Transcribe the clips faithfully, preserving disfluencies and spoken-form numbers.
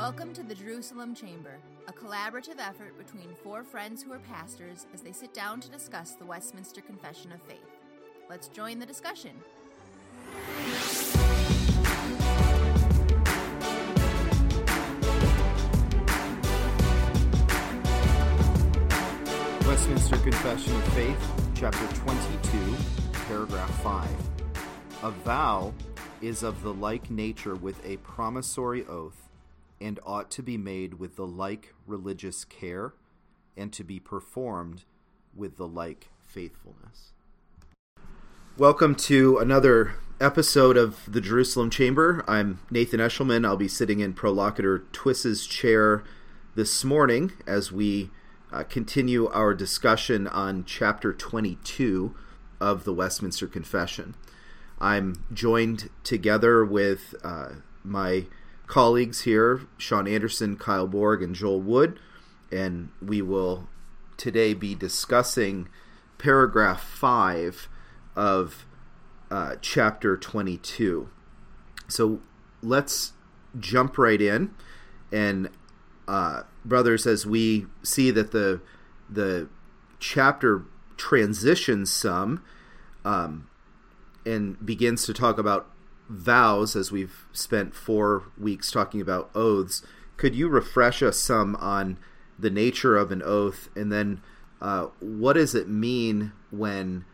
Welcome to the Jerusalem Chamber, a collaborative effort between four friends who are pastors as they sit down to discuss the Westminster Confession of Faith. Let's join the discussion. Westminster Confession of Faith, Chapter twenty-two, Paragraph five. A vow is of the like nature with a promissory oath, and ought to be made with the like religious care, and to be performed with the like faithfulness. Welcome to another episode of the Jerusalem Chamber. I'm Nathan Eshelman. I'll be sitting in Prolocutor Twiss's chair this morning as we uh, continue our discussion on Chapter twenty-two of the Westminster Confession. I'm joined together with uh, my colleagues here, Sean Anderson, Kyle Borg, and Joel Wood, and we will today be discussing paragraph five of uh, chapter twenty-two. So let's jump right in, and uh, brothers, as we see that the the chapter transitions some um, and begins to talk about vows, as we've spent four weeks talking about oaths, could you refresh us some on the nature of an oath, and then uh, what does it mean when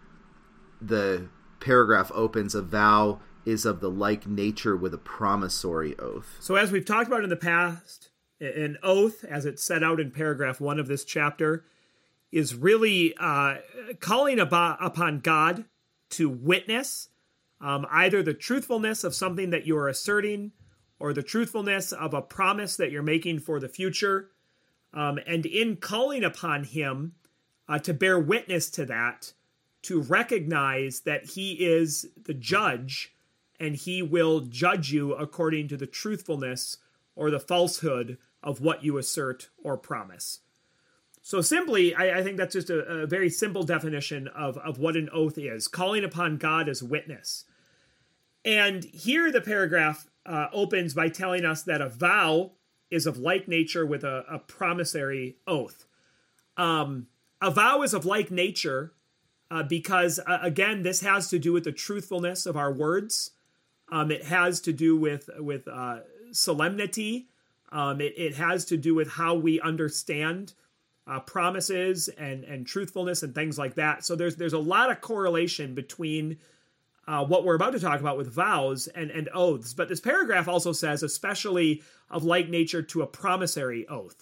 the paragraph opens, a vow is of the like nature with a promissory oath? So as we've talked about in the past, an oath, as it's set out in paragraph one of this chapter, is really uh, calling about, upon God to witness Um, either the truthfulness of something that you are asserting or the truthfulness of a promise that you're making for the future. Um, and in calling upon him uh, to bear witness to that, to recognize that he is the judge and he will judge you according to the truthfulness or the falsehood of what you assert or promise. So simply, I, I think that's just a, a very simple definition of, of what an oath is, calling upon God as witness. And here the paragraph uh, opens by telling us that a vow is of like nature with a, a promissory oath. Um, a vow is of like nature uh, because, uh, again, this has to do with the truthfulness of our words. Um, it has to do with, with uh, solemnity. Um, it, it has to do with how we understand uh, promises and, and truthfulness and things like that. So there's there's a lot of correlation between Uh, what we're about to talk about with vows and, and oaths. But this paragraph also says, especially of like nature to a promissory oath.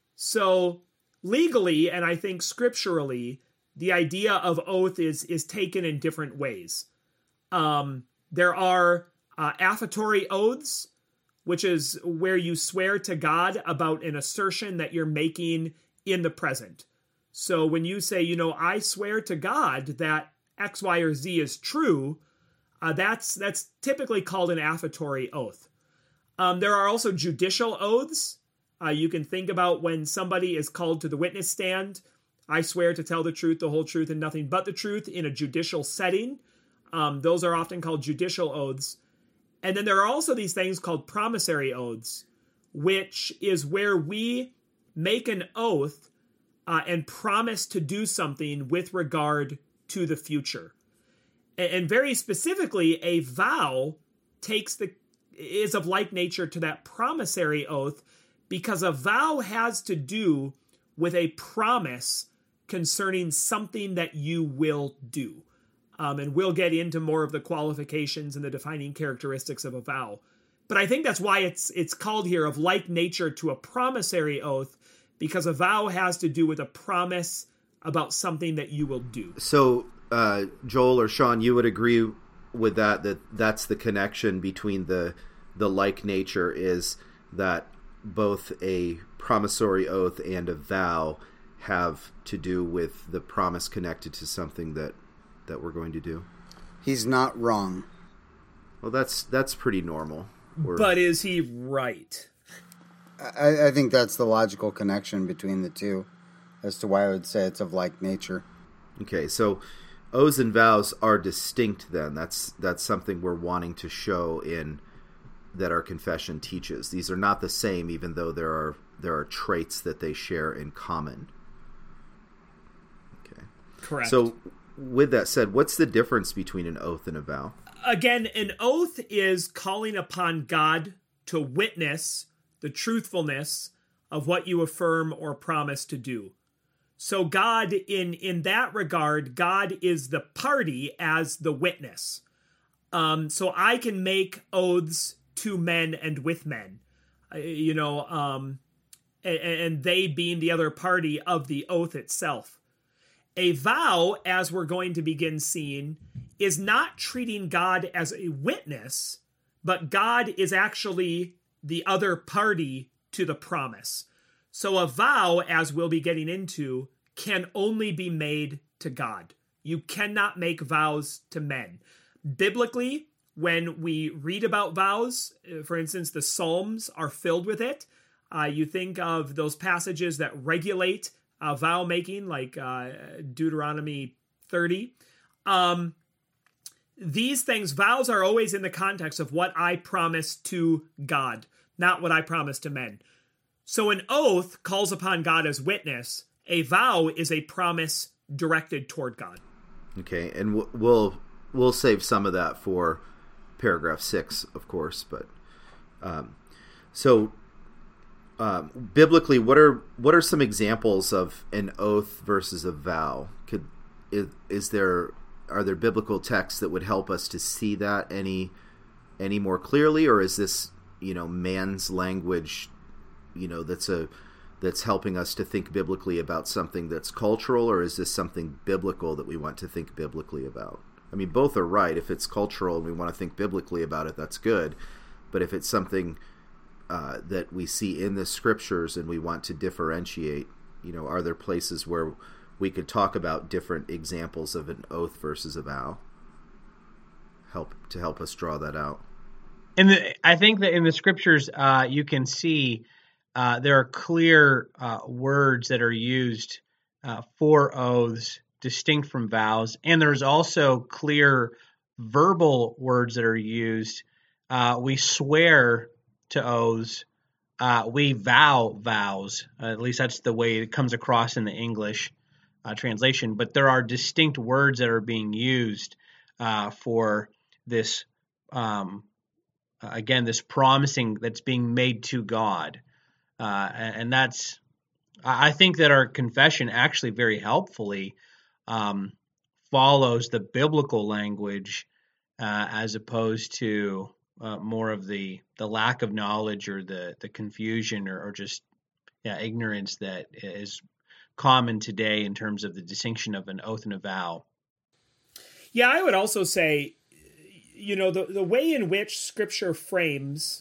So legally, and I think scripturally, the idea of oath is, is taken in different ways. Um, there are uh, affatory oaths, which is where you swear to God about an assertion that you're making in the present. So when you say, you know, I swear to God that X, Y, or Z is true, uh, that's that's typically called an affatory oath. Um, there are also judicial oaths. Uh, you can think about when somebody is called to the witness stand. I swear to tell the truth, the whole truth, and nothing but the truth in a judicial setting. Um, those are often called judicial oaths. And then there are also these things called promissory oaths, which is where we make an oath uh, and promise to do something with regard to the future. And very specifically, a vow takes the is of like nature to that promissory oath, because a vow has to do with a promise concerning something that you will do. Um, and we'll get into more of the qualifications and the defining characteristics of a vow. But I think that's why it's it's called here of like nature to a promissory oath, because a vow has to do with a promise about something that you will do. So, uh, Joel or Sean, you would agree with that, that that's the connection between the the like nature, is that both a promissory oath and a vow have to do with the promise connected to something that, that we're going to do? He's not wrong. Well, that's that's pretty normal. We're... But is he right? I, I think that's the logical connection between the two as to why I would say it's of like nature. Okay, so oaths and vows are distinct then. That's that's something we're wanting to show in that our confession teaches. These are not the same, even though there are there are traits that they share in common. Okay. Correct. So, with that said, what's the difference between an oath and a vow? Again, an oath is calling upon God to witness the truthfulness of what you affirm or promise to do. So God, in, in that regard, God is the party as the witness. Um, so I can make oaths to men and with men, uh, you know, um, and, and they being the other party of the oath itself. A vow, as we're going to begin seeing, is not treating God as a witness, but God is actually the other party to the promise. So a vow, as we'll be getting into, can only be made to God. You cannot make vows to men. Biblically, when we read about vows, for instance, the Psalms are filled with it. Uh, you think of those passages that regulate uh, vow making, like uh, Deuteronomy thirty. Um, these things, vows are always in the context of what I promise to God, not what I promise to men. So an oath calls upon God as witness. A vow is a promise directed toward God. Okay, and we'll we'll save some of that for paragraph six, of course. But um, so um, biblically, what are what are some examples of an oath versus a vow? Could is, is there are there biblical texts that would help us to see that any any more clearly, or is this, you know, man's language, you know, that's a that's helping us to think biblically about something that's cultural, or is this something biblical that we want to think biblically about? I mean, both are right. If it's cultural and we want to think biblically about it, that's good. But if it's something uh, that we see in the scriptures and we want to differentiate, you know, are there places where we could talk about different examples of an oath versus a vow? Help to help us draw that out. And I think that in the scriptures, uh, you can see uh, there are clear uh, words that are used uh, for oaths, distinct from vows, and there's also clear verbal words that are used. Uh, we swear to oaths. Uh, we vow vows. Uh, at least that's the way it comes across in the English uh, translation. But there are distinct words that are being used uh, for this. Um, Again, this promising that's being made to God. Uh, and that's, I think that our confession actually very helpfully um, follows the biblical language uh, as opposed to uh, more of the, the lack of knowledge or the, the confusion or, or just yeah, ignorance that is common today in terms of the distinction of an oath and a vow. Yeah, I would also say, you know, the, the way in which Scripture frames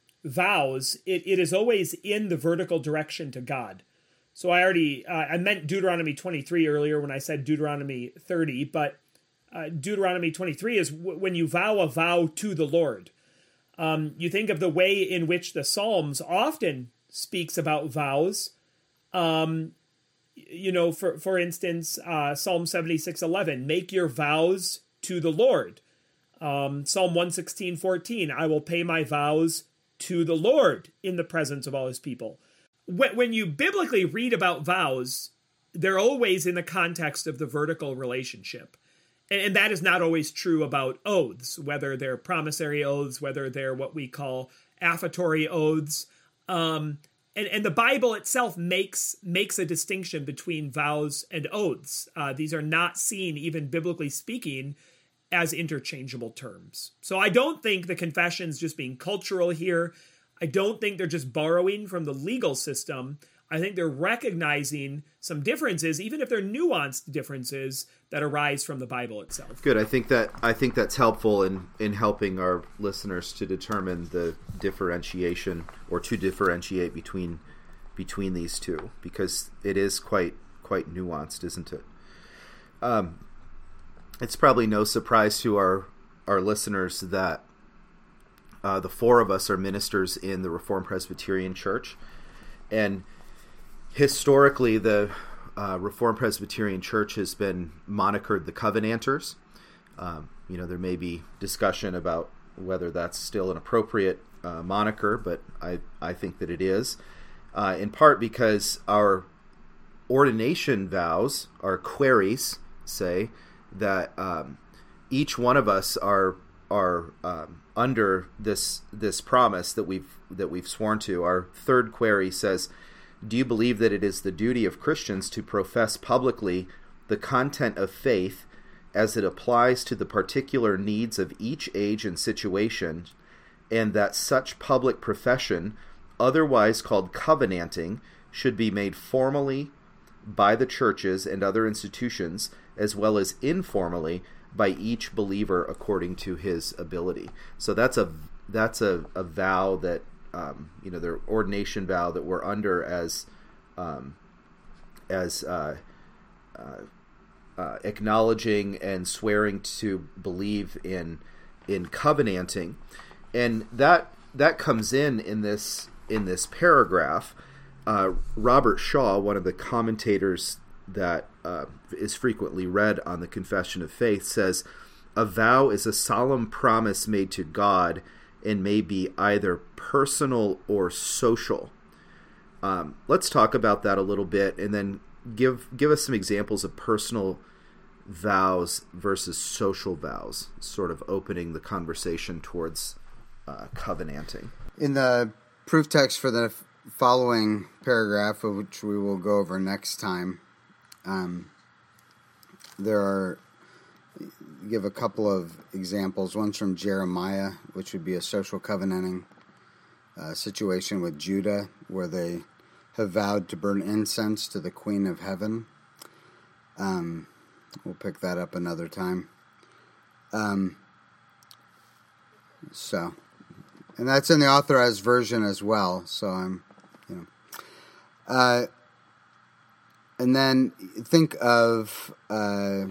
vows, it, it is always in the vertical direction to God. So I already, uh, I meant Deuteronomy twenty-three earlier when I said Deuteronomy thirty, but uh, Deuteronomy twenty-three is w- when you vow a vow to the Lord. Um, you think of the way in which the Psalms often speaks about vows. Um, you know, for, for instance, uh, Psalm seventy-six eleven, make your vows to the Lord. Um, Psalm one sixteen fourteen, I will pay my vows to the Lord in the presence of all his people. When, when you biblically read about vows, they're always in the context of the vertical relationship. And, and that is not always true about oaths, whether they're promissory oaths, whether they're what we call affirmatory oaths. Um, and, and the Bible itself makes, makes a distinction between vows and oaths. Uh, these are not seen, even biblically speaking, as interchangeable terms. So I don't think the confession's just being cultural here. I don't think they're just borrowing from the legal system. I think they're recognizing some differences, even if they're nuanced differences that arise from the Bible itself. Good. I think that I think that's helpful in, in helping our listeners to determine the differentiation or to differentiate between between these two, because it is quite quite nuanced, isn't it? Um It's probably no surprise to our, our listeners that uh, the four of us are ministers in the Reformed Presbyterian Church. And historically, the uh, Reformed Presbyterian Church has been monikered the Covenanters. Um, you know, there may be discussion about whether that's still an appropriate uh, moniker, but I, I think that it is, uh, in part because our ordination vows, our queries, say that um, each one of us are are um, under this this promise that we've that we've sworn to. Our third query says, "Do you believe that it is the duty of Christians to profess publicly the content of faith as it applies to the particular needs of each age and situation, and that such public profession, otherwise called covenanting, should be made formally by the churches and other institutions, as well as informally by each believer according to his ability." So that's a that's a, a vow that um, you know, their ordination vow that we're under as um, as uh, uh, uh, acknowledging and swearing to believe in in covenanting, and that that comes in in this in this paragraph. Uh, Robert Shaw, one of the commentators that uh, is frequently read on the Confession of Faith, says, "A vow is a solemn promise made to God and may be either personal or social." Um, let's talk about that a little bit, and then give give us some examples of personal vows versus social vows, sort of opening the conversation towards uh, covenanting. In the proof text for the following paragraph, which we will go over next time, um, there are give a couple of examples. One's from Jeremiah, which would be a social covenanting uh, situation with Judah, where they have vowed to burn incense to the Queen of Heaven. Um, we'll pick that up another time. Um, so, and that's in the authorized version as well. So I'm, you know, uh, and then think of uh,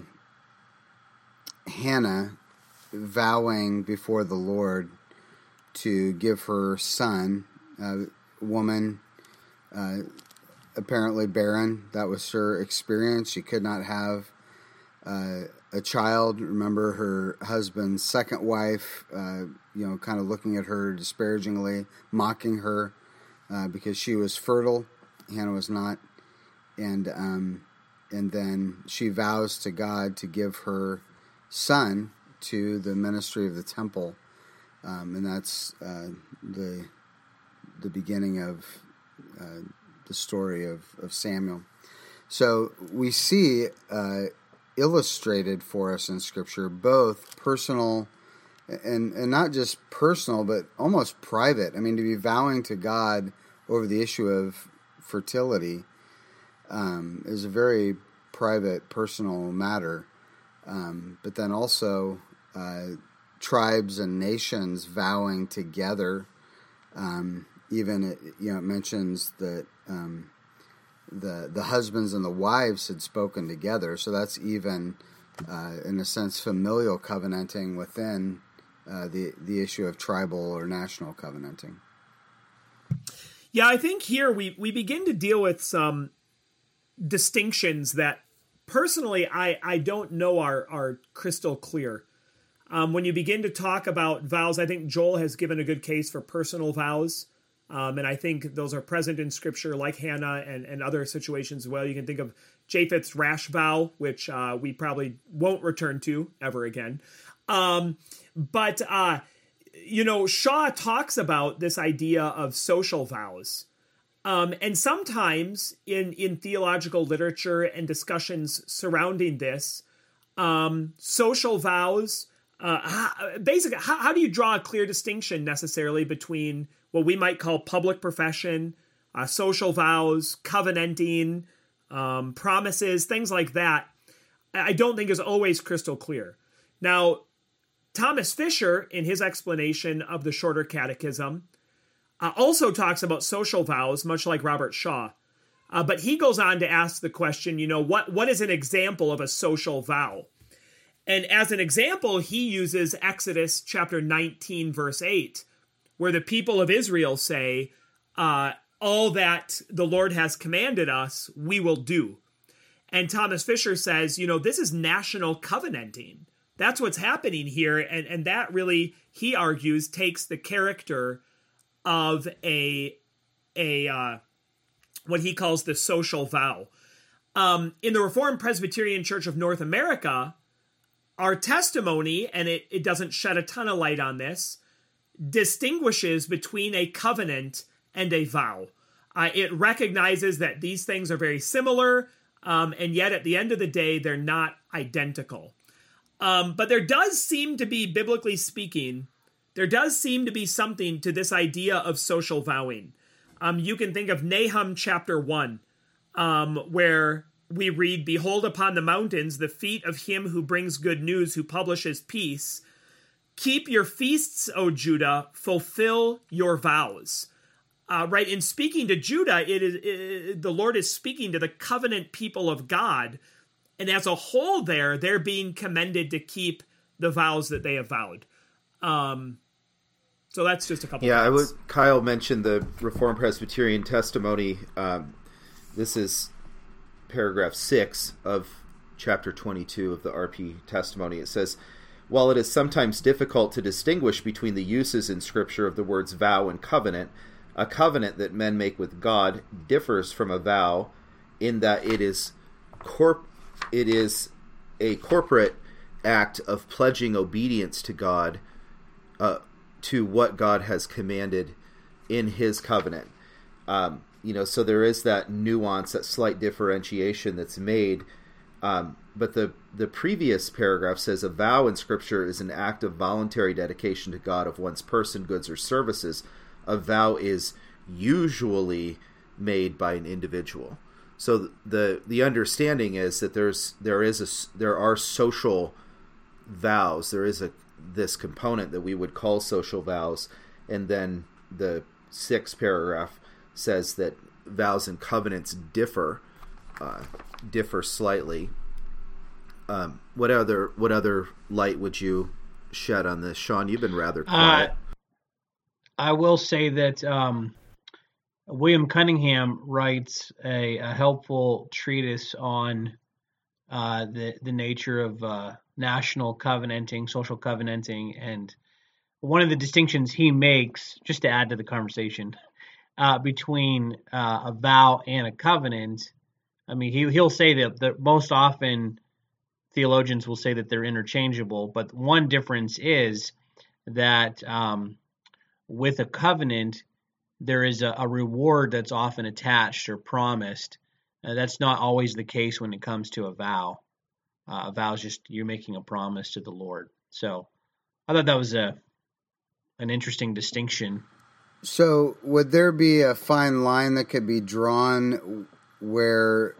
Hannah vowing before the Lord to give her son, a woman uh, apparently barren. That was her experience. She could not have uh, a child. Remember her husband's second wife, uh, you know, kind of looking at her disparagingly, mocking her uh, because she was fertile. Hannah was not. And um, and then she vows to God to give her son to the ministry of the temple, um, and that's uh, the the beginning of uh, the story of, of Samuel. So we see uh, illustrated for us in Scripture both personal and and not just personal, but almost private. I mean, to be vowing to God over the issue of fertility um, is a very private, personal matter. Um, but then also uh, tribes and nations vowing together. Um, even it, you know, it mentions that um, the the husbands and the wives had spoken together. So that's even, uh, in a sense, familial covenanting within uh, the the issue of tribal or national covenanting. Yeah, I think here we we begin to deal with some distinctions that personally I, I don't know are, are crystal clear. Um, when you begin to talk about vows, I think Joel has given a good case for personal vows. Um, and I think those are present in Scripture, like Hannah and, and other situations as well. You can think of Japheth's rash vow, which uh, we probably won't return to ever again. Um, but, uh, you know, Shaw talks about this idea of social vows. Um, and sometimes in, in theological literature and discussions surrounding this, um, social vows, uh, how, basically, how, how do you draw a clear distinction necessarily between what we might call public profession, uh, social vows, covenanting, um, promises, things like that? I don't think is always crystal clear. Now, Thomas Fisher, in his explanation of the Shorter Catechism, Uh, also talks about social vows, much like Robert Shaw. Uh, but he goes on to ask the question, you know, what what is an example of a social vow? And as an example, he uses Exodus chapter nineteen, verse eight, where the people of Israel say, uh, all that the Lord has commanded us, we will do. And Thomas Fisher says, you know, this is national covenanting. That's what's happening here. And, and that really, he argues, takes the character of a a uh, what he calls the social vow. Um, in the Reformed Presbyterian Church of North America, our testimony, and it, it doesn't shed a ton of light on this, distinguishes between a covenant and a vow. Uh, it recognizes that these things are very similar, um, and yet at the end of the day, they're not identical. Um, but there does seem to be, biblically speaking, there does seem to be something to this idea of social vowing. Um, you can think of Nahum chapter one, um, where we read, "Behold upon the mountains the feet of him who brings good news, who publishes peace. Keep your feasts, O Judah, fulfill your vows." Uh, right, in speaking to Judah, it is it, the Lord is speaking to the covenant people of God, and as a whole, there they're being commended to keep the vows that they have vowed. Um, so that's just a couple. Yeah, of I would. Kyle mentioned the Reformed Presbyterian testimony. Um, this is paragraph six of chapter twenty-two of the R P testimony. It says, "While it is sometimes difficult to distinguish between the uses in Scripture of the words vow and covenant, a covenant that men make with God differs from a vow in that it is corp it is a corporate act of pledging obedience to God, uh, to what God has commanded in His covenant." Um, you know, so there is that nuance, that slight differentiation that's made. Um, but the the previous paragraph says a vow in Scripture is an act of voluntary dedication to God of one's person, goods, or services. A vow is usually made by an individual. So the the understanding is that there's there is a there are social vows. There is a this component that we would call social vows, and then the sixth paragraph says that vows and covenants differ uh, differ slightly. Um, what other what other light would you shed on this, Sean? You've been rather quiet. Uh, I will say that um, William Cunningham writes a, a helpful treatise on uh, the the nature of uh, national covenanting, social covenanting, and one of the distinctions he makes, just to add to the conversation, uh, between uh, a vow and a covenant. I mean, he he'll say that, that most often theologians will say that they're interchangeable, but one difference is that um, with a covenant, there is a, a reward that's often attached or promised. Uh, that's not always the case when it comes to a vow. Uh, a vow is just you're making a promise to the Lord. So I thought that was a an interesting distinction. So would there be a fine line that could be drawn where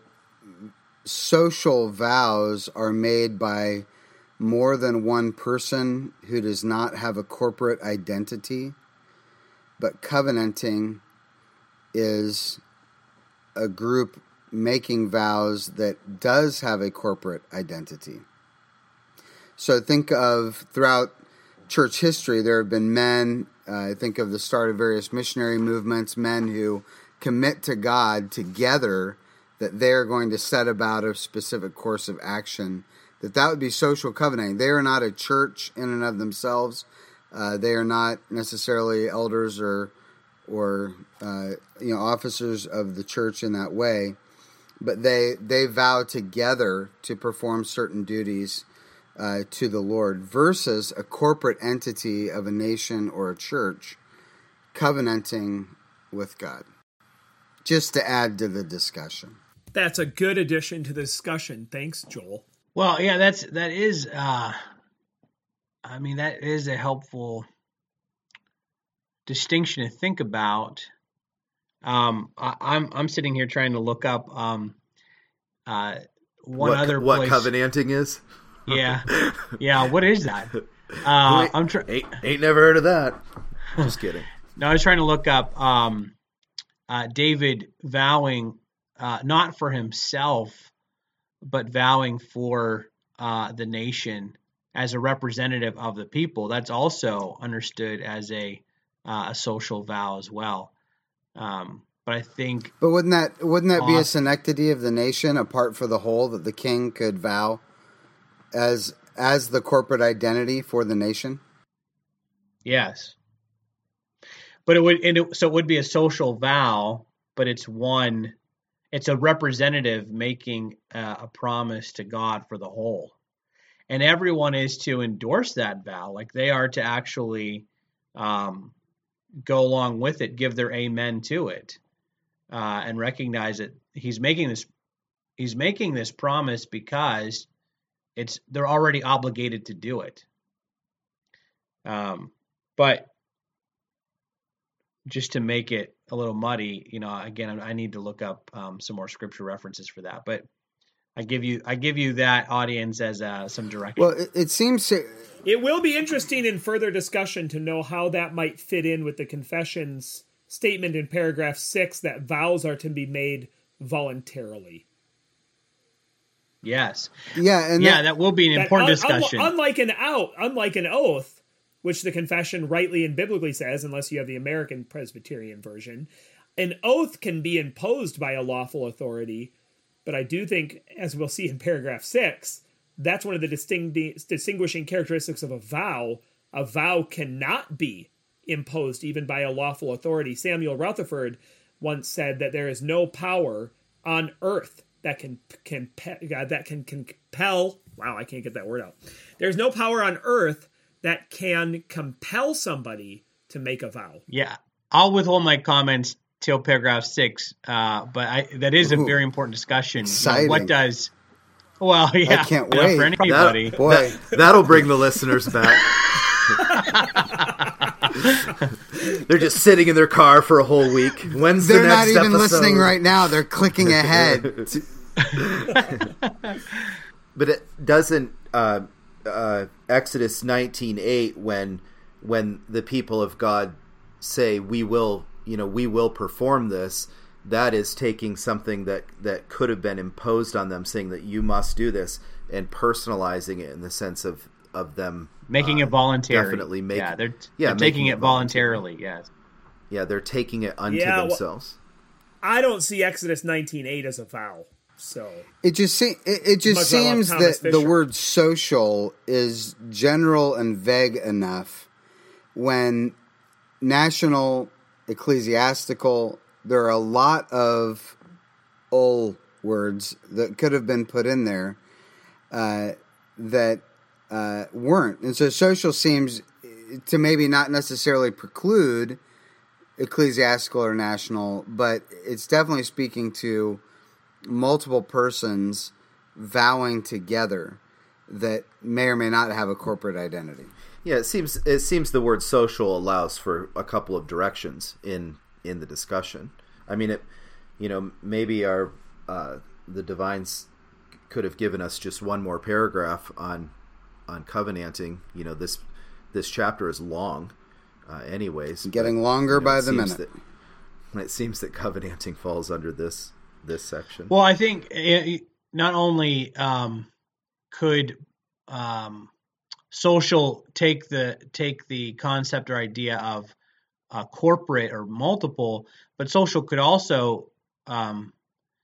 social vows are made by more than one person who does not have a corporate identity, but covenanting is a group making vows that does have a corporate identity? So think of throughout church history, there have been men, uh, I think of the start of various missionary movements, men who commit to God together that they're going to set about a specific course of action, that that would be social covenanting. They are not a church in and of themselves. Uh, they are not necessarily elders or or uh, you know officers of the church in that way, but they they vow together to perform certain duties uh, to the Lord, versus a corporate entity of a nation or a church covenanting with God. Just to add to the discussion. That's a good addition to the discussion. Thanks, Joel. Well, yeah, that's that is. Uh, I mean, that is a helpful distinction to think about. Um, I, I'm I'm sitting here trying to look up um, uh, one what, other what place. covenanting is. Yeah, yeah. What is that? Uh, I'm trying. Ain't, ain't never heard of that. Just kidding. No, I was trying to look up um, uh, David vowing uh, not for himself, but vowing for uh, the nation as a representative of the people. That's also understood as a uh, a social vow as well. Um, but I think, but wouldn't that wouldn't that be a off- synecdoche of the nation apart for the whole, that the king could vow as as the corporate identity for the nation? Yes. but it would, and it, so it would be a social vow, but it's one, it's a representative making uh, a promise to God for the whole. And everyone is to endorse that vow. Like they are to actually um, go along with it, give their amen to it, uh, and recognize that he's making this, he's making this promise because it's, they're already obligated to do it. Um, but just to make it a little muddy, you know, again, I need to look up um, some more scripture references for that. But I give you, I give you that audience as uh, some direction. Well, it, it seems to... It will be interesting in further discussion to know how that might fit in with the confession's statement in paragraph six that vows are to be made voluntarily. Yes. Yeah, and yeah, that, that will be an That important un- discussion. un- unlike an out, unlike an oath, which the confession rightly and biblically says, unless you have the American Presbyterian version, an oath can be imposed by a lawful authority. But I do think, as we'll see in paragraph six, that's one of the distingu- distinguishing characteristics of a vow. A vow cannot be imposed even by a lawful authority. Samuel Rutherford once said that there is no power on earth that can can uh, that can, can compel. Wow, I can't get that word out. There's no power on earth that can compel somebody to make a vow. Yeah, I'll withhold my comments till paragraph six, uh, but I, that is a Ooh, very important discussion. exciting. You know, what does? Well, yeah, I can't you know, wait. for anybody. That, Boy. that, that'll bring the listeners back. They're just sitting in their car for a whole week. When's They're the not next even episode? listening right now. They're clicking ahead. But it doesn't uh, uh, Exodus nineteen eight when when the people of God say we will, you know, we will perform this. That is taking something that, that could have been imposed on them, saying that you must do this, and personalizing it in the sense of, of them Making uh, it voluntary. Definitely making, yeah, they're, yeah, they're taking making it voluntarily. Yes. Yeah, they're taking it unto Yeah, well- themselves. I don't see Exodus nineteen eight as a vow. So It just se- it, it just Much I love seems Thomas that the Fisher. word social is general and vague enough when national, ecclesiastical, there are a lot of old words that could have been put in there uh, that uh, weren't. And so social seems to maybe not necessarily preclude ecclesiastical or national, but it's definitely speaking to multiple persons vowing together that may or may not have a corporate identity. Yeah, it seems it seems the word social allows for a couple of directions in in the discussion. I mean, it, you know, maybe our uh, the divines could have given us just one more paragraph on on covenanting. You know, this this chapter is long, uh, anyways. Getting but, longer you know, by it the seems minute. That, it seems that covenanting falls under this this section. Well, I think it, not only um, could um, social take the take the concept or idea of uh, corporate or multiple, but social could also um,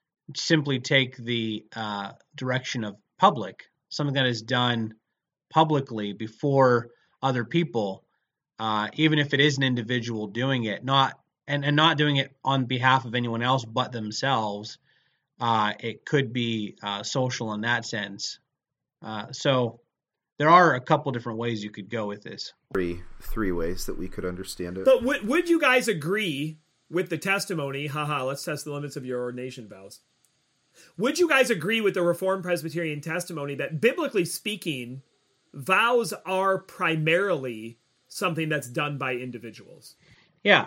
simply take the uh, direction of public, something that is done publicly before other people, uh, even if it is an individual doing it, not and, and not doing it on behalf of anyone else but themselves. Uh, it could be uh, social in that sense. Uh, so there are a couple different ways you could go with this. Three three ways that we could understand it. But would, would you guys agree with the testimony? Haha, let's test the limits of your ordination vows. Would you guys agree with the Reformed Presbyterian testimony that, biblically speaking, vows are primarily something that's done by individuals? Yeah.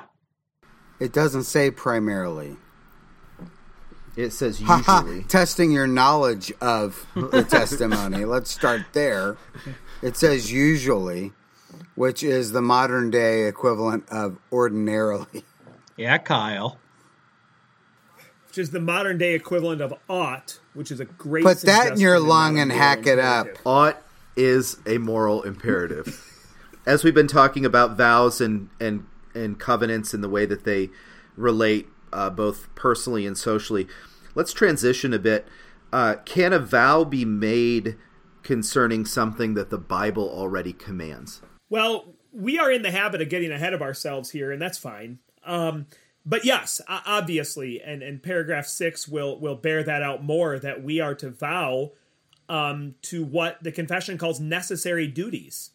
It doesn't say primarily. It says Ha usually. testing your knowledge of the testimony. Let's start there. It says usually, which is the modern day equivalent of ordinarily. Yeah, Kyle. Which is the modern day equivalent of ought, which is a great Put that in your suggestion lung not a and moral hack it up. imperative. Ought is a moral imperative. As we've been talking about vows and, and, and covenants and the way that they relate uh, both personally and socially, let's transition a bit. Uh, can a vow be made concerning something that the Bible already commands? Well, we are in the habit of getting ahead of ourselves here, and that's fine. Um, but yes, obviously, and, and paragraph six will will bear that out more, that we are to vow um, to what the confession calls necessary duties.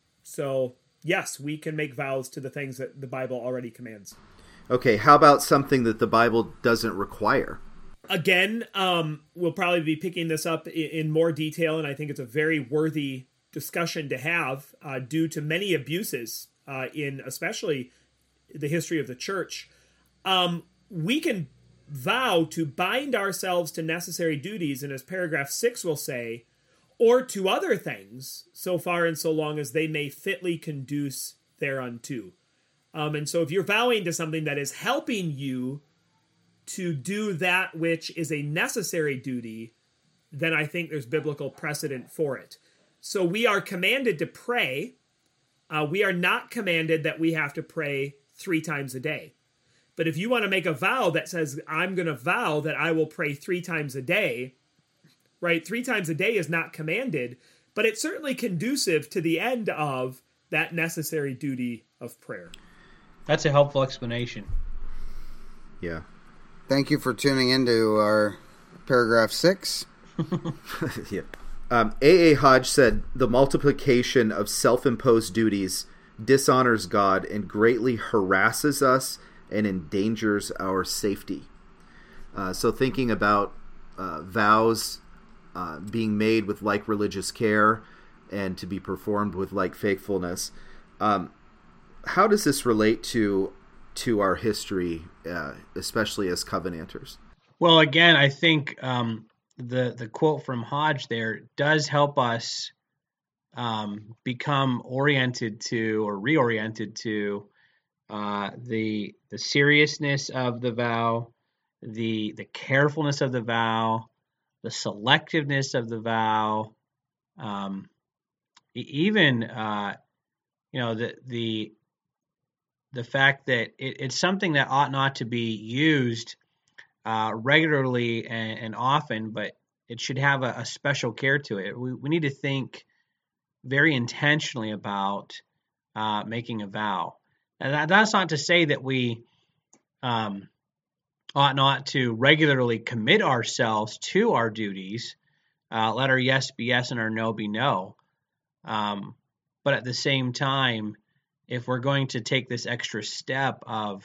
So yes, we can make vows to the things that the Bible already commands. Okay, how about something that the Bible doesn't require? Again, um, we'll probably be picking this up in, in more detail, and I think it's a very worthy discussion to have uh, due to many abuses uh, in especially the history of the church. Um, we can vow to bind ourselves to necessary duties, and as paragraph six will say, or to other things, so far and so long as they may fitly conduce thereunto. Um, and so if you're vowing to something that is helping you to do that which is a necessary duty, then I think there's biblical precedent for it. So we are commanded to pray. Uh, we are not commanded that we have to pray three times a day. But if you want to make a vow that says, I'm going to vow that I will pray three times a day, right? Three times a day is not commanded, but it's certainly conducive to the end of that necessary duty of prayer. That's a helpful explanation. Yeah. Thank you for tuning into our paragraph six. yeah. Um, A A. Hodge said, the multiplication of self-imposed duties dishonors God and greatly harasses us and endangers our safety. Uh, so thinking about uh, vows uh, being made with like religious care and to be performed with like faithfulness, um, how does this relate to to our history, uh, especially as covenanters? Well, again, I think um, the the quote from Hodge there does help us um, become oriented to or reoriented to uh, the the seriousness of the vow, the the carefulness of the vow, the selectiveness of the vow, um, even uh, you know the the the fact that it, it's something that ought not to be used uh, regularly and, and often, but it should have a, a special care to it. We, we need to think very intentionally about uh, making a vow. And that, that's not to say that we um, ought not to regularly commit ourselves to our duties, uh, let our yes be yes and our no be no. Um, but at the same time, if we're going to take this extra step of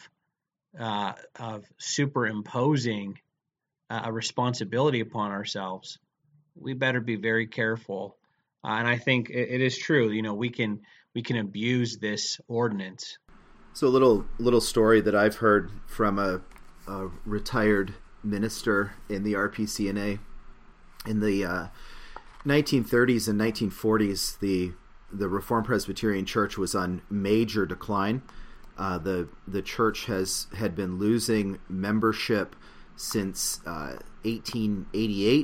uh, of superimposing uh, a responsibility upon ourselves, we better be very careful. Uh, and I think it, it is true. You know, we can we can abuse this ordinance. So a little little story that I've heard from a, a retired minister in the R P C N A in the uh, nineteen thirties and nineteen forties. The The Reformed Presbyterian Church was on major decline. Uh, the the church has had been losing membership since uh, eighteen eighty-eight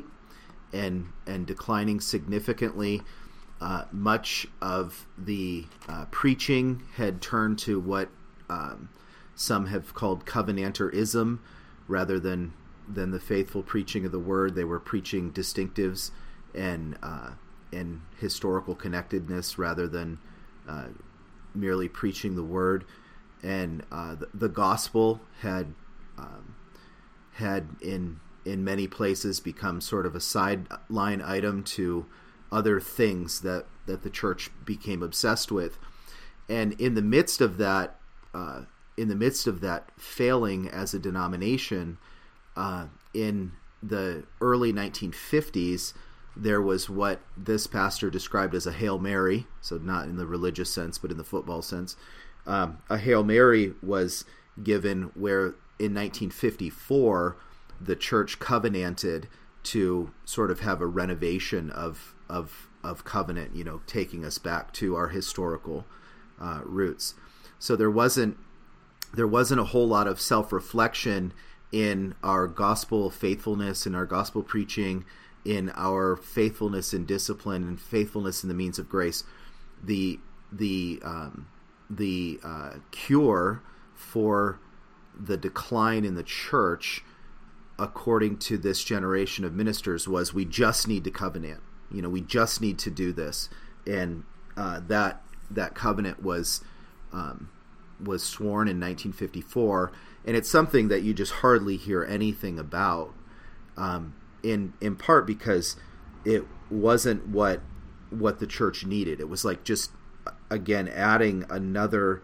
and and declining significantly. Uh, much of the uh, preaching had turned to what um, some have called covenanterism rather than than the faithful preaching of the word. They were preaching distinctives and uh, and historical connectedness rather than uh, merely preaching the word. And uh, the, the gospel had um, had in in many places become sort of a sideline item to other things that, that the church became obsessed with. And in the midst of that, uh, in the midst of that failing as a denomination, uh, in the early nineteen fifties, there was what this pastor described as a Hail Mary, so not in the religious sense, but in the football sense. Um, a Hail Mary was given where in nineteen fifty-four, the church covenanted to sort of have a renovation of of of covenant, you know, taking us back to our historical uh, roots. So there wasn't there wasn't a whole lot of self-reflection in our gospel faithfulness, in our gospel preaching, in our faithfulness in discipline and faithfulness in the means of grace. The the um, the uh, cure for the decline in the church, according to this generation of ministers, was we just need to covenant. You know, we just need to do this, and uh, that that covenant was um, was sworn in nineteen fifty-four, and it's something that you just hardly hear anything about. Um, in in part because it wasn't what what the church needed. It was like just again adding another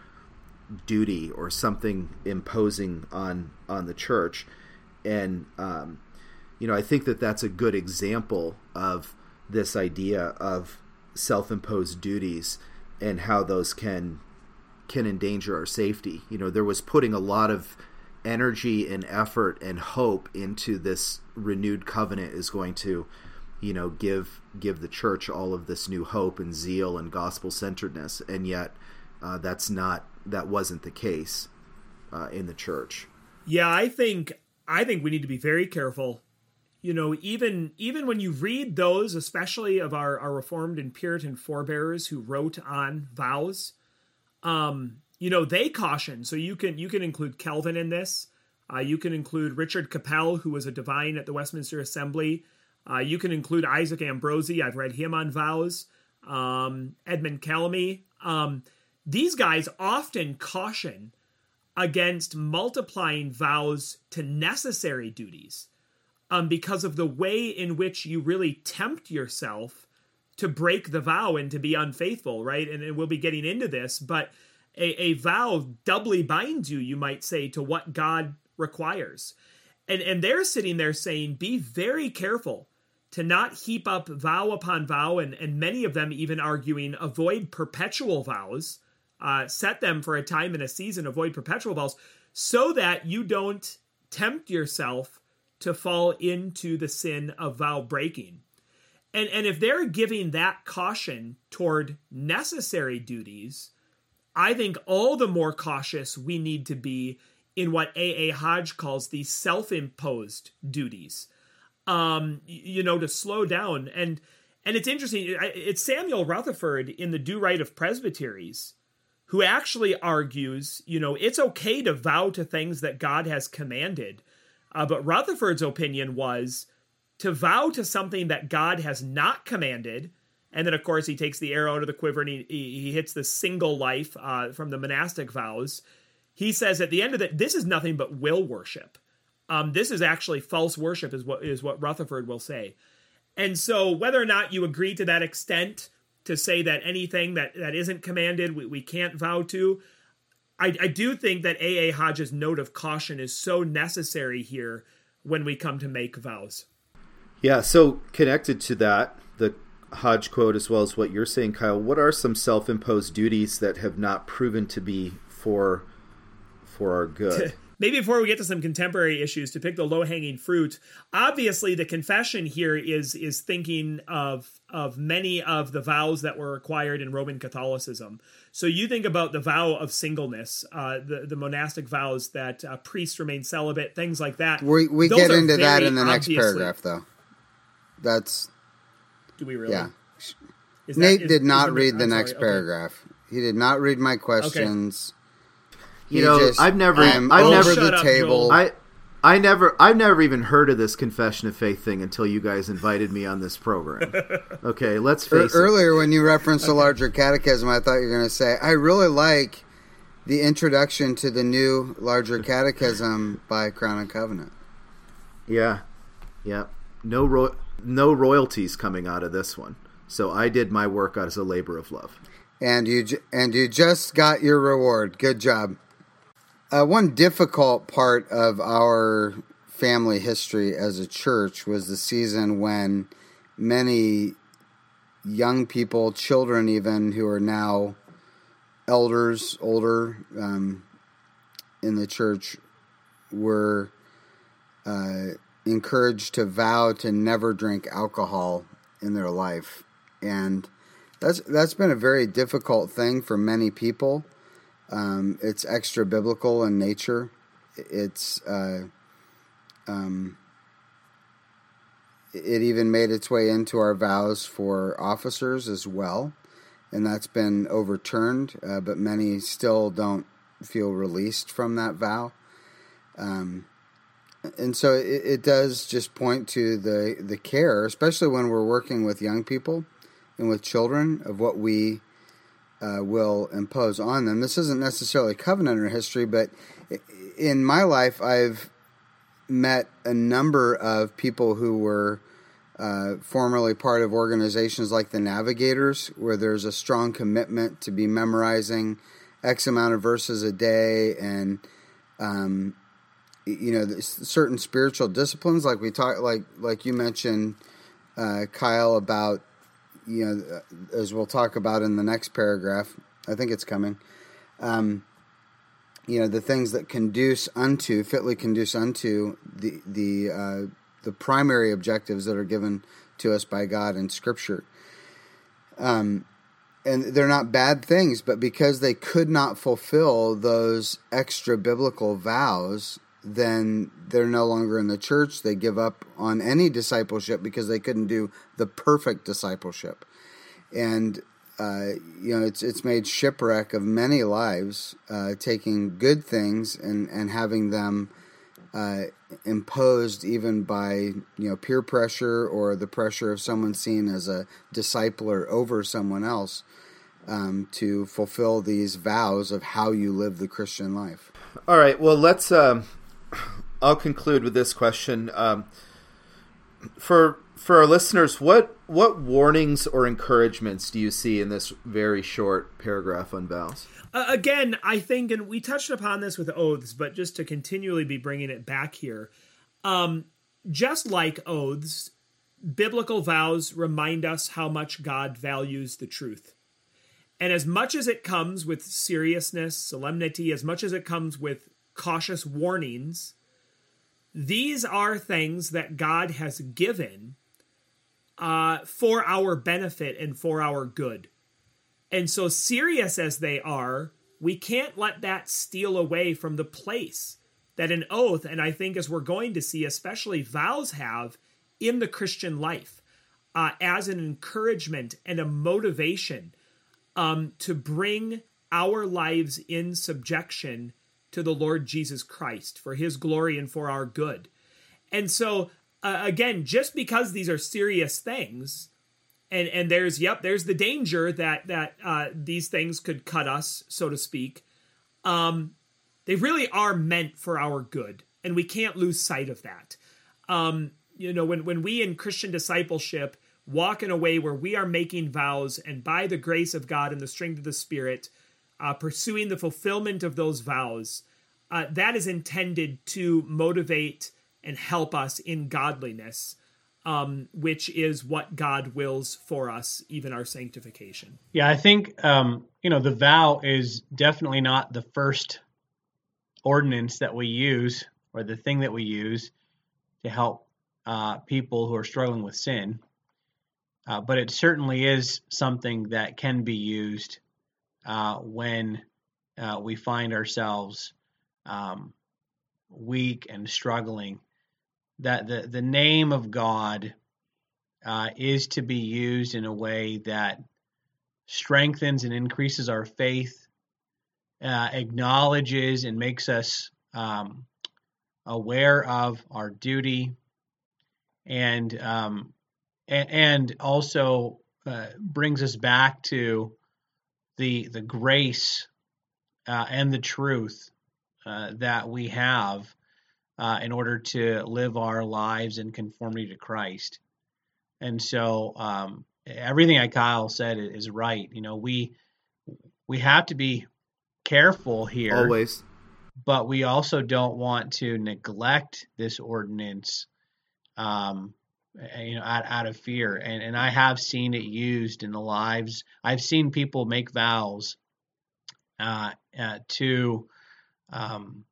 duty or something imposing on on the church, and um, you know I think that that's a good example of this idea of self-imposed duties and how those can can endanger our safety. You know, there was putting a lot of energy and effort and hope into this renewed covenant is going to, you know, give give the church all of this new hope and zeal and gospel centeredness, and yet uh, that's not that wasn't the case uh, in the church. Yeah, I think I think we need to be very careful. You know, even even when you read those, especially of our, our Reformed and Puritan forebears who wrote on vows, um, you know, they caution. So you can you can include Calvin in this. Uh, you can include Richard Capel, who was a divine at the Westminster Assembly. Uh, you can include Isaac Ambrosi. I've read him on vows. Um, Edmund Calamy. Um, these guys often caution against multiplying vows to necessary duties um, because of the way in which you really tempt yourself to break the vow and to be unfaithful, right? And, and we'll be getting into this, but a, a vow doubly binds you, you might say, to what God requires. And, and they're sitting there saying, be very careful to not heap up vow upon vow, and, and many of them even arguing avoid perpetual vows, uh, set them for a time and a season, avoid perpetual vows, so that you don't tempt yourself to fall into the sin of vow breaking. And, and if they're giving that caution toward necessary duties, I think all the more cautious we need to be in what A A. Hodge calls the self-imposed duties. Um, you know, to slow down. And and it's interesting, it's Samuel Rutherford in the Do Right of Presbyteries who actually argues, you know, it's okay to vow to things that God has commanded. Uh, but Rutherford's opinion was to vow to something that God has not commanded. And then, of course, he takes the arrow out of the quiver and he, he hits the single life uh, from the monastic vows. He says at the end of it, this is nothing but will worship. Um, this is actually false worship, is what is what Rutherford will say. And so whether or not you agree to that extent to say that anything that, that isn't commanded, we, we can't vow to, I, I do think that A A. Hodge's note of caution is so necessary here when we come to make vows. Yeah, so connected to that, the Hodge quote as well as what you're saying, Kyle, what are some self-imposed duties that have not proven to be for for our good? Maybe before we get to some contemporary issues, to pick the low-hanging fruit, obviously the confession here is is thinking of of many of the vows that were required in Roman Catholicism. So you think about the vow of singleness, uh, the, the monastic vows that uh, priests remain celibate, things like that. We, we Those get are into that very in the next obviously- paragraph, though. That's... Do we really? Yeah. Is that- Nate is- did is not the- read the I'm next sorry, okay. paragraph. He did not read my questions. You He know, just, I've never- I'm I've over never- the Shut up, table. Joel. I I never I've never even heard of this confession of faith thing until you guys invited me on this program. Okay, let's Er- face it. Earlier, when you referenced the larger catechism, I thought you were going to say, I really like the introduction to the new larger catechism by Crown and Covenant. Yeah, yeah. No ro- no royalties coming out of this one. So I did my work as a labor of love. And you ju- and you just got your reward. Good job. Uh, one difficult part of our family history as a church was the season when many young people, children even, who are now elders, older um, in the church, were uh, encouraged to vow to never drink alcohol in their life. And that's that's been a very difficult thing for many people. Um, it's extra biblical in nature. It's uh, um, it even made its way into our vows for officers as well, and that's been overturned. Uh, but many still don't feel released from that vow, um, and so it, it does just point to the the care, especially when we're working with young people and with children, of what we uh, will impose on them. This isn't necessarily covenant or history, but in my life, I've met a number of people who were uh, formerly part of organizations like the Navigators, where there's a strong commitment to be memorizing X amount of verses a day, and um, you know, certain spiritual disciplines, like we talk, like like you mentioned, uh, Kyle, about, you know, as we'll talk about in the next paragraph. I think it's coming. Um, you know, the things that conduce unto, fitly conduce unto the the uh, the primary objectives that are given to us by God in Scripture. Um, and they're not bad things, but because they could not fulfill those extra biblical vows, then they're no longer in the church. They give up on any discipleship because they couldn't do the perfect discipleship. And, uh, you know, it's it's made shipwreck of many lives, uh, taking good things and, and having them uh, imposed even by, you know, peer pressure or the pressure of someone seen as a discipler over someone else, um, to fulfill these vows of how you live the Christian life. All right, well, let's... Um... I'll conclude with this question. Um, for for our listeners, what what warnings or encouragements do you see in this very short paragraph on vows? Uh, again, I think, and we touched upon this with oaths, but just to continually be bringing it back here, um, just like oaths, biblical vows remind us how much God values the truth. And as much as it comes with seriousness, solemnity, as much as it comes with cautious warnings, these are things that God has given uh, for our benefit and for our good. And so serious as they are, we can't let that steal away from the place that an oath, and I think as we're going to see, especially vows have in the Christian life, uh, as an encouragement and a motivation um, to bring our lives in subjection to the Lord Jesus Christ for his glory and for our good. And so, uh, again, just because these are serious things, and, and there's, yep, there's the danger that, that uh, these things could cut us, so to speak, um, they really are meant for our good, and we can't lose sight of that. Um, you know, when, when we in Christian discipleship walk in a way where we are making vows, and by the grace of God and the strength of the Spirit, Uh, pursuing the fulfillment of those vows, uh, that is intended to motivate and help us in godliness, um, which is what God wills for us, even our sanctification. Yeah, I think, um, you know, the vow is definitely not the first ordinance that we use or the thing that we use to help uh, people who are struggling with sin, uh, but it certainly is something that can be used Uh, when uh, we find ourselves um, weak and struggling, that the, the name of God uh, is to be used in a way that strengthens and increases our faith, uh, acknowledges and makes us um, aware of our duty, and um, and, and also uh, brings us back to the the grace uh, and the truth uh, that we have uh, in order to live our lives in conformity to Christ. And so um, everything that Kyle said is right. You know, we we have to be careful here. Always. But we also don't want to neglect this ordinance um you know, out, out of fear. And, and I have seen it used in the lives. I've seen people make vows uh, uh, to um,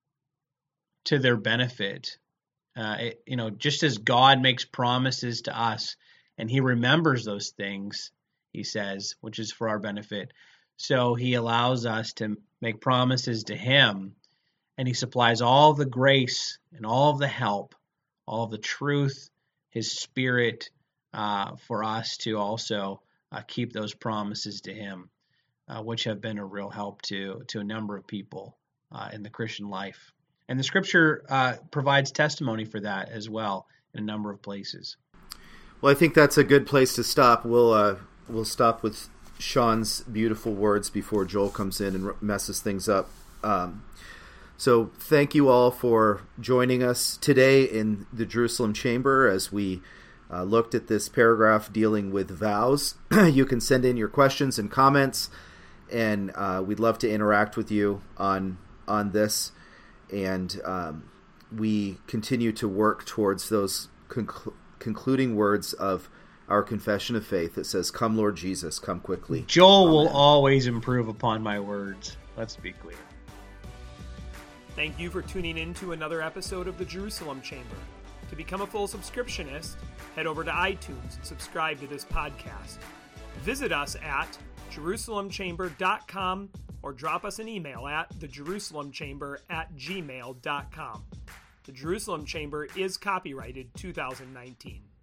to their benefit. Uh, it, you know, just as God makes promises to us, and he remembers those things, he says, which is for our benefit. So he allows us to make promises to him, and he supplies all the grace and all of the help, all of the truth, his Spirit, uh, for us to also uh, keep those promises to him, uh, which have been a real help to to a number of people uh, in the Christian life. And the Scripture uh, provides testimony for that as well in a number of places. Well, I think that's a good place to stop. We'll uh, we'll stop with Sean's beautiful words before Joel comes in and messes things up. Um, so thank you all for joining us today in the Jerusalem Chamber as we uh, looked at this paragraph dealing with vows. You can send in your questions and comments, and uh, we'd love to interact with you on on this. And um, we continue to work towards those conclu- concluding words of our confession of faith that says, "Come, Lord Jesus, come quickly." Joel Amen. will always improve upon my words. Let's be clear. Thank you for tuning in to another episode of the Jerusalem Chamber. To become a full subscriptionist, head over to iTunes and subscribe to this podcast. Visit us at jerusalem chamber dot com or drop us an email at the jerusalem chamber at gmail dot com. The Jerusalem Chamber is copyrighted two thousand nineteen.